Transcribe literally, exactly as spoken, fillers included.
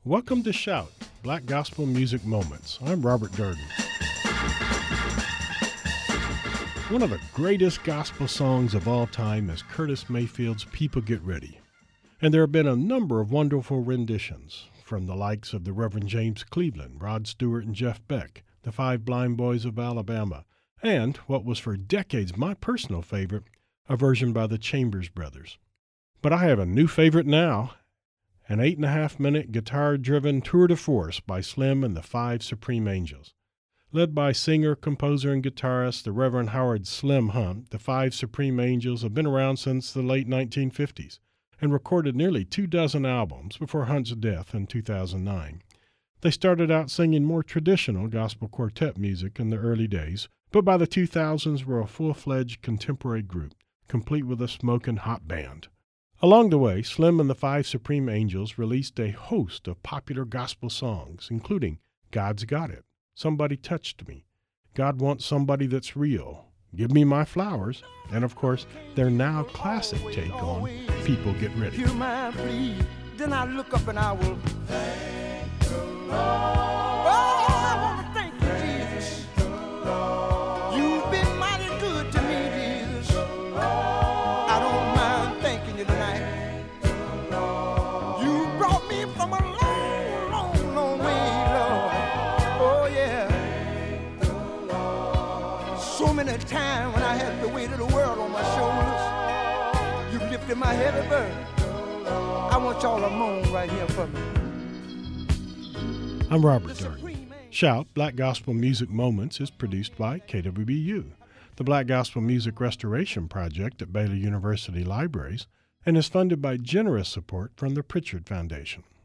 Welcome to Shout, Black Gospel Music Moments. I'm Robert Durden. One of the greatest gospel songs of all time is Curtis Mayfield's People Get Ready. And there have been a number of wonderful renditions from the likes of the Reverend James Cleveland, Rod Stewart, and Jeff Beck, the Five Blind Boys of Alabama, and what was for decades my personal favorite, a version by the Chambers Brothers. But I have a new favorite now, an eight and a half minute guitar-driven tour de force by Slim and the Five Supreme Angels. Led by singer, composer, and guitarist the Reverend Howard Slim Hunt, the Five Supreme Angels have been around since the late nineteen fifties and recorded nearly two dozen albums before Hunt's death in two thousand nine. They started out singing more traditional gospel quartet music in the early days, but by the two thousands were a full-fledged contemporary group, complete with a smoking hot band. Along the way, Slim and the Five Supreme Angels released a host of popular gospel songs, including God's Got It, Somebody Touched Me, God Wants Somebody That's Real, Give Me My Flowers, and of course, their now classic take on People Get Ready. Hear my plea, then I look up and I will thank the Lord. Oh, I want to thank you, Jesus. You've been mighty good to me, Jesus. I don't mind thanking you tonight. You brought me from a long, long, long way, Lord. Oh, yeah. So many times when I had the weight of the world on my shoulders, you lifted my heavy burden. I want y'all to moan right here for me. I'm Robert Durden. Shout, Black Gospel Music Moments is produced by K W B U, the Black Gospel Music Restoration Project at Baylor University Libraries, and is funded by generous support from the Pritchard Foundation.